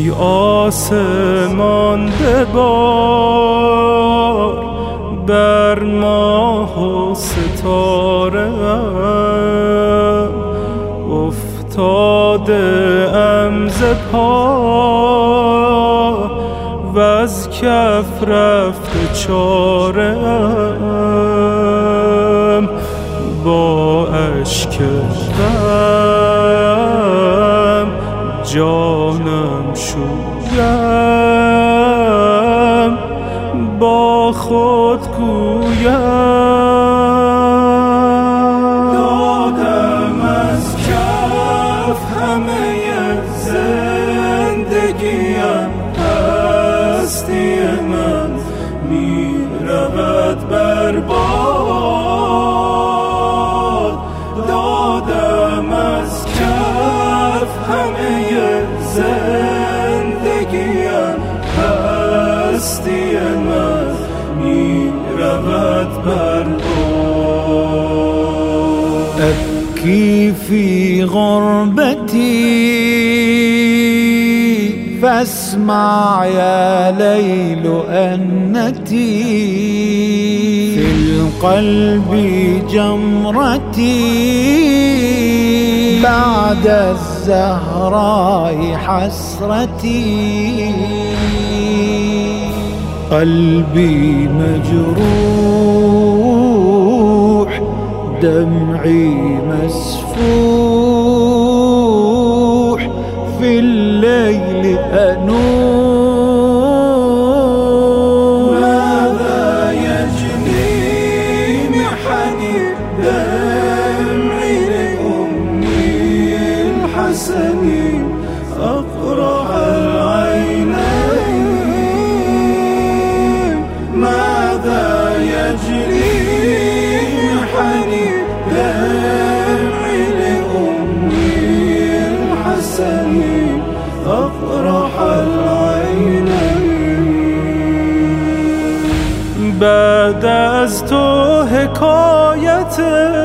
ای آسمان ببار بر ماه و ستاره افتاده ام ز پا و از کف رفته چاره ام با اشک غم جانم شویم با خود گویم دادم از کف همه زندگیم هستی من می رود بر باد دادم از کف همه زندگیم هستی من می رود بر باد أبكي في غربتي فاسمع يا ليل أنتي في القلب جمرتي بعد الزهراء حسرتي قلبي مجروح دمعي مسفوح في الليل أنوح ماذا يجني محني دمعي لأمي الحسني أقرح العينين ماذا يجري محني دمعي لأمي الحسني أقرح العينين بعد از تو حکایت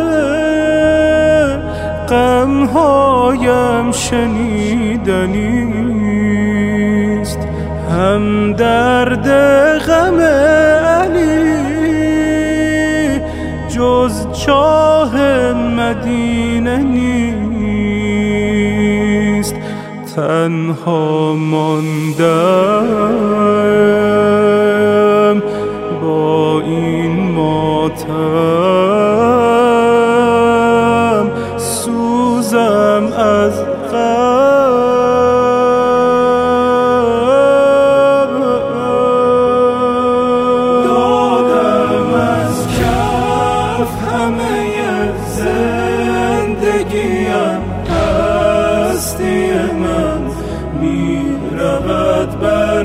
غمهایم شنیدنیست هم درد غم علی جز چاه مدینه نیست تنها ماندم با این ماتم سوزم از غم دادم از کف همه زندگیم هستی من می رود بر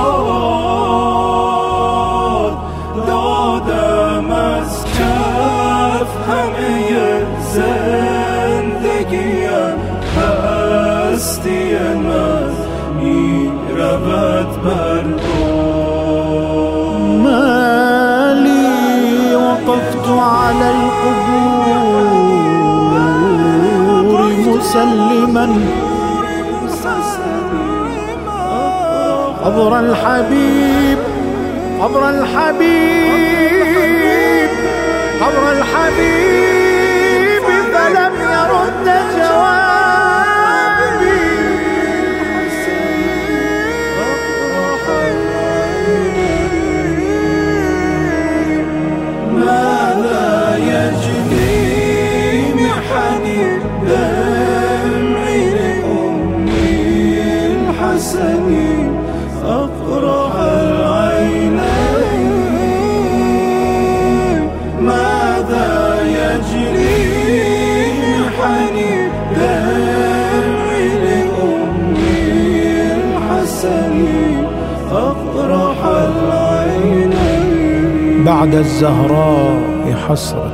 باد دادم از کف همه زندگیم هستی من می رود بر باد ما لي وقفت على القبور مسلما قبر الحبيب قبر الحبيب قبر الحبيب فلم يرد جوابي ماذا يجني محني دمعي لأمي الحسني أقرح العينين ماذا يجري محني دمعي لأمي الحسني أقرح العينين بعد الزهراء حسرة